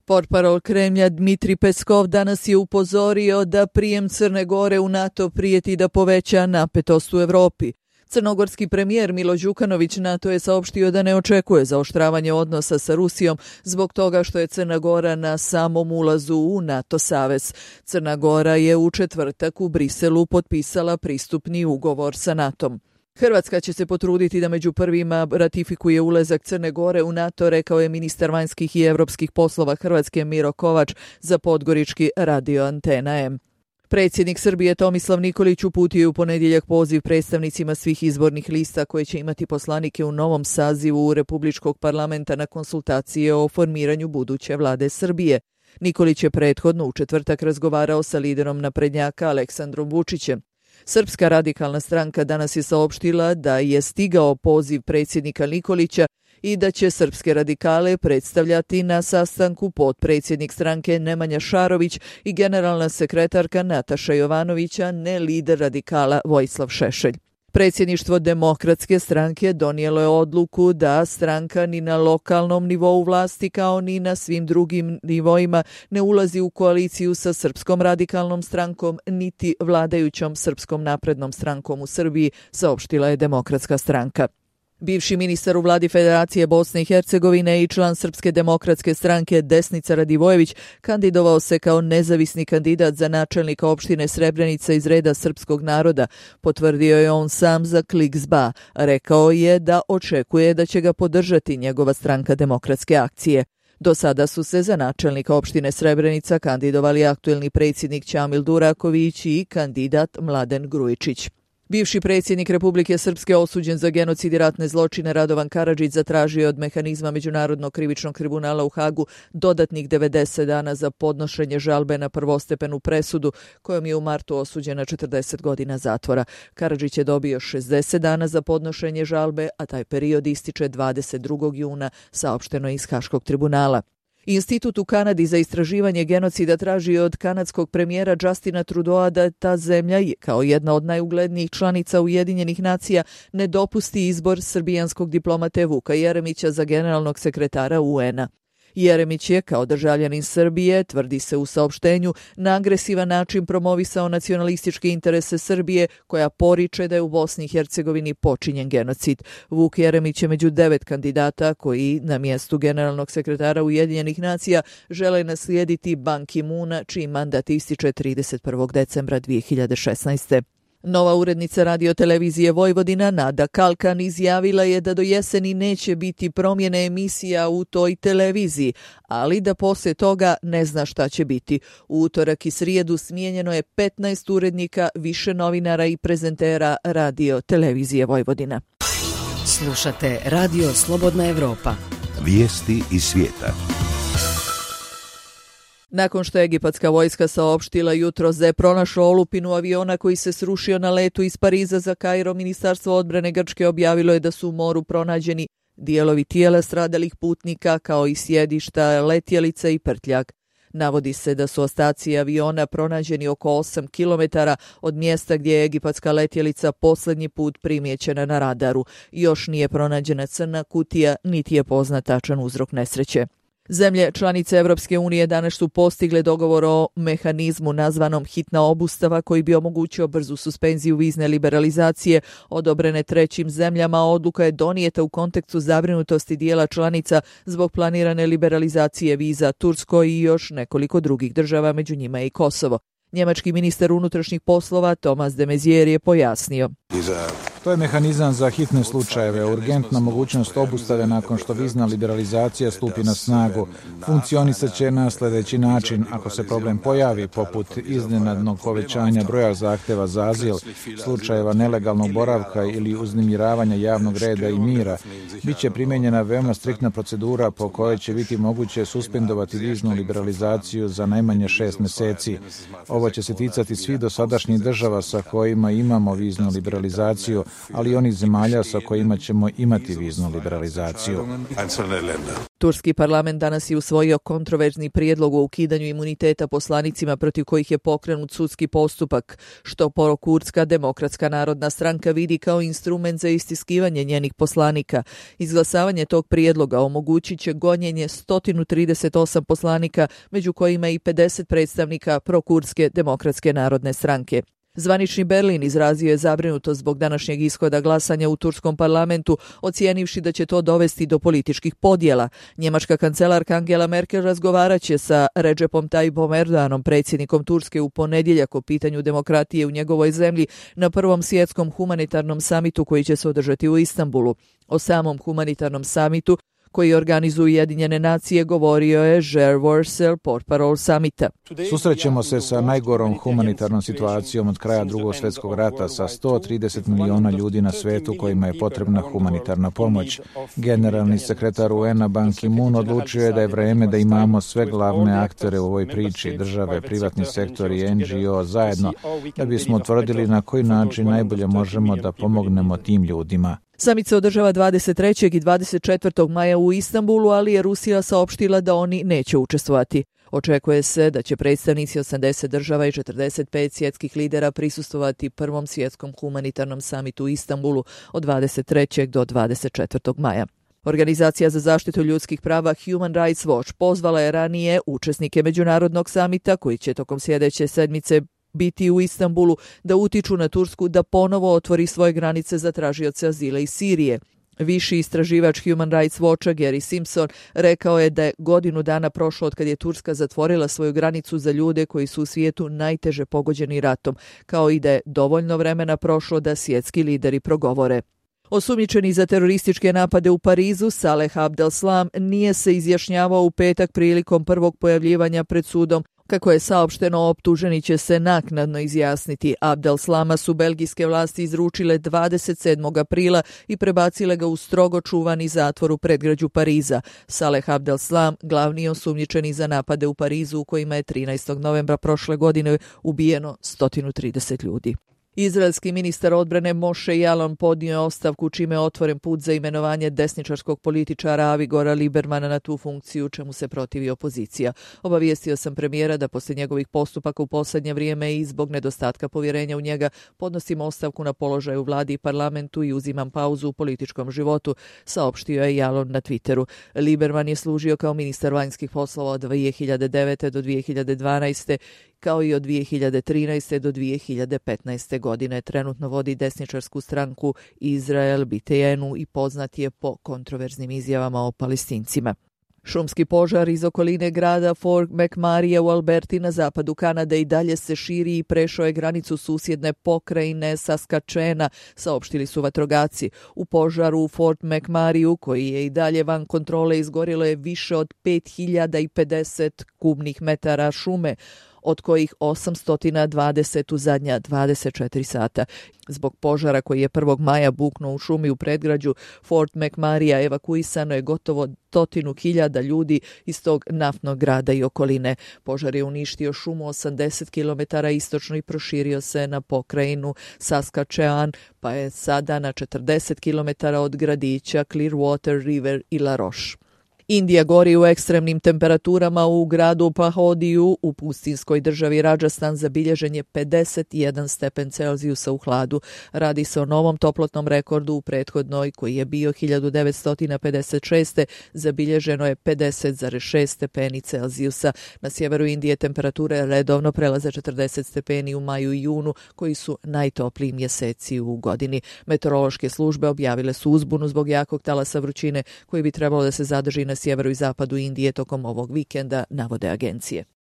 Portparol Kremlja Dmitri Peskov danas je upozorio da prijem Crne Gore u NATO prijeti da poveća napetost u Europi. Crnogorski premijer Milo Đukanović NATO je saopštio da ne očekuje zaoštravanje odnosa sa Rusijom zbog toga što je Crna Gora na samom ulazu u NATO savez. Crna Gora je u četvrtak u Briselu potpisala pristupni ugovor sa NATO-om. Hrvatska će se potruditi da među prvima ratifikuje ulazak Crne Gore u NATO, rekao je ministar vanjskih i europskih poslova Hrvatske Miro Kovač za podgorički radio Antena M. Predsjednik Srbije Tomislav Nikolić uputio je u ponedjeljak poziv predstavnicima svih izbornih lista koje će imati poslanike u novom sazivu Republičkog parlamenta na konsultacije o formiranju buduće vlade Srbije. Nikolić je prethodno u četvrtak razgovarao sa liderom naprednjaka Aleksandrom Vučićem. Srpska radikalna stranka danas je saopštila da je stigao poziv predsjednika Nikolića i da će srpske radikale predstavljati na sastanku potpredsjednik stranke Nemanja Šarović i generalna sekretarka Nataša Jovanovića, ne lider radikala Vojislav Šešelj. Predsjedništvo Demokratske stranke donijelo je odluku da stranka ni na lokalnom nivou vlasti kao ni na svim drugim nivoima ne ulazi u koaliciju sa Srpskom radikalnom strankom niti vladajućom Srpskom naprednom strankom u Srbiji, saopštila je Demokratska stranka. Bivši ministar u vladi Federacije Bosne i Hercegovine i član Srpske demokratske stranke Desnica Radivojević kandidovao se kao nezavisni kandidat za načelnika opštine Srebrenica iz reda srpskog naroda. Potvrdio je on sam za Kliks.ba. Rekao je da očekuje da će ga podržati njegova stranka Demokratske akcije. Do sada su se za načelnika opštine Srebrenica kandidovali aktuelni predsjednik Ćamil Duraković i kandidat Mladen Grujičić. Bivši predsjednik Republike Srpske osuđen za genocid i ratne zločine Radovan Karadžić zatražio je od mehanizma Međunarodnog krivičnog tribunala u Hagu dodatnih 90 dana za podnošenje žalbe na prvostepenu presudu kojom je u martu osuđen na 40 godina zatvora. Karadžić je dobio 60 dana za podnošenje žalbe, a taj period ističe 22. juna, saopšteno iz Haškog tribunala. Institut u Kanadi za istraživanje genocida traži od kanadskog premijera Justina Trudeau da ta zemlja, kao jedna od najuglednijih članica Ujedinjenih nacija, ne dopusti izbor srbijanskog diplomate Vuka Jeremića za generalnog sekretara UN-a. Jeremić je, kao državljanin Srbije, tvrdi se u saopštenju, na agresivan način promovisao nacionalističke interese Srbije, koja poriče da je u Bosni i Hercegovini počinjen genocid. Vuk Jeremić je među 9 kandidata koji na mjestu generalnog sekretara Ujedinjenih nacija žele naslijediti Ban Ki-moona, čiji mandat ističe 31. decembra 2016. Nova urednica radiotelevizije Vojvodina Nada Kalkan izjavila je da do jeseni neće biti promjene emisija u toj televiziji, ali da poslije toga ne zna šta će biti. U utorak i srijedu smijenjeno je 15 urednika, više novinara i prezentera radiotelevizije Vojvodina. Slušate Radio Slobodna Evropa. Vijesti iz svijeta. Nakon što je egipatska vojska saopštila jutros da je pronašla olupinu aviona koji se srušio na letu iz Pariza za Kairo, Ministarstvo odbrane Grčke objavilo je da su u moru pronađeni dijelovi tijela stradalih putnika kao i sjedišta letjelica i prtljag. Navodi se da su ostaci aviona pronađeni oko 8 km od mjesta gdje je egipatska letjelica posljednji put primijećena na radaru. Još nije pronađena crna kutija, niti je poznat tačan uzrok nesreće. Zemlje članice Europske unije danas su postigle dogovor o mehanizmu nazvanom hitna obustava koji bi omogućio brzu suspenziju vizne liberalizacije odobrene trećim zemljama. Odluka je donijeta u kontekstu zabrinutosti dijela članica zbog planirane liberalizacije viza Turskoj i još nekoliko drugih država, među njima i Kosovo. Njemački ministar unutrašnjih poslova Thomas de Maizière je pojasnio. To je mehanizam za hitne slučajeve, urgentna mogućnost obustave nakon što vizna liberalizacija stupi na snagu. Funkcionisat će na sljedeći način: ako se problem pojavi, poput iznenadnog povećanja broja zahtjeva za azil, slučajeva nelegalnog boravka ili uznemiravanja javnog reda i mira, bit će primijenjena veoma striktna procedura po kojoj će biti moguće suspendovati viznu liberalizaciju za najmanje 6 mjeseci. Ovo će se ticati svih dosadašnjih država sa kojima imamo viznu liberalizaciju, ali i onih zemalja sa kojima ćemo imati viznu liberalizaciju. Turski parlament danas je usvojio kontroverzni prijedlog o ukidanju imuniteta poslanicima protiv kojih je pokrenut sudski postupak, što Kurdska demokratska narodna stranka vidi kao instrument za istiskivanje njenih poslanika. Izglasavanje tog prijedloga omogućit će gonjenje 138 poslanika, među kojima i 50 predstavnika Kurdske demokratske narodne stranke. Zvanični Berlin izrazio je zabrinutost zbog današnjeg ishoda glasanja u turskom parlamentu, ocijenivši da će to dovesti do političkih podjela. Njemačka kancelarka Angela Merkel razgovarat će sa Recepom Tayyipom Erdoganom, predsjednikom Turske, u ponedjeljak o pitanju demokratije u njegovoj zemlji na prvom svjetskom humanitarnom samitu koji će se održati u Istanbulu. O samom humanitarnom samitu koji organizuju Ujedinjene nacije govorio je Ger Worcel, portparol samita. Susrećemo se sa najgorom humanitarnom situacijom od kraja Drugog svjetskog rata, sa 130 miliona ljudi na svetu kojima je potrebna humanitarna pomoć. Generalni sekretar UN-a Ban Ki-moon odlučio je da je vreme da imamo sve glavne aktere u ovoj priči, države, privatni sektor i NGO zajedno, da bismo utvrdili na koji način najbolje možemo da pomognemo tim ljudima. Samit se održava 23. i 24. maja u Istanbulu, ali je Rusija saopštila da oni neće učestvovati. Očekuje se da će predstavnici 80 država i 45 svjetskih lidera prisustvovati prvom svjetskom humanitarnom samitu u Istanbulu od 23. do 24. maja. Organizacija za zaštitu ljudskih prava Human Rights Watch pozvala je ranije učesnike međunarodnog samita, koji će tokom sljedeće sedmice biti u Istanbulu, da utiču na Tursku da ponovo otvori svoje granice za tražioce azila iz Sirije. Viši istraživač Human Rights Watcha Gary Simpson rekao je da je godinu dana prošlo od kad je Turska zatvorila svoju granicu za ljude koji su u svijetu najteže pogođeni ratom, kao i da je dovoljno vremena prošlo da svjetski lideri progovore. Osumnjičeni za terorističke napade u Parizu, Saleh Abdeslam nije se izjašnjavao u petak prilikom prvog pojavljivanja pred sudom. Kako je saopšteno, optuženi će se naknadno izjasniti. Abdeslama su belgijske vlasti izručile 27. aprila i prebacile ga u strogo čuvani zatvor u predgrađu Pariza. Saleh Abdeslam, glavni osumnjičeni za napade u Parizu u kojima je 13. novembra prošle godine ubijeno 130 ljudi. Izraelski ministar odbrane Moshe Yaalon podnio je ostavku, čime je otvoren put za imenovanje desničarskog političara Avigora Libermana na tu funkciju, čemu se protivi opozicija. Obavijestio sam premijera da poslije njegovih postupaka u posljednje vrijeme i zbog nedostatka povjerenja u njega podnosim ostavku na položaju u vladi i parlamentu i uzimam pauzu u političkom životu, saopštio je Yaalon na Twitteru. Liberman je služio kao ministar vanjskih poslova od 2009. do 2012. kao i od 2013. do 2015. godine. Trenutno vodi desničarsku stranku Izrael Bitejenu i poznat je po kontroverznim izjavama o Palestincima. Šumski požar iz okoline grada Fort McMurray u Alberti na zapadu Kanade i dalje se širi i prešao je granicu susjedne pokrajine Saskatchewana, saopštili su vatrogasci. U požaru u Fort McMurrayu, koji je i dalje van kontrole, izgorilo je više od 5050 kubnih metara šume, od kojih 820 u zadnja 24 sata. Zbog požara koji je 1. maja buknuo u šumi u predgrađu Fort McMurraya evakuisano je gotovo 100.000 ljudi iz tog naftnog grada i okoline. Požar je uništio šumu 80 km istočno i proširio se na pokrajinu Saskatchewan, pa je sada na 40 km od gradića Clearwater River i La Roche. Indija gori u ekstremnim temperaturama. U gradu Pahodiju u pustinskoj državi Rajasthan zabilježen je 51 stepen Celzijusa u hladu. Radi se o novom toplotnom rekordu. U prethodnoj, koji je bio 1956. zabilježeno je 50,6 stepeni Celzijusa. Na sjeveru Indije temperature redovno prelaze 40 stepeni u maju i junu, koji su najtopliji mjeseci u godini. Meteorološke službe objavile su uzbunu zbog jakog talasa vrućine koji bi trebalo da se zadrži na sjeveru i zapadu Indije tokom ovog vikenda, navode agencije.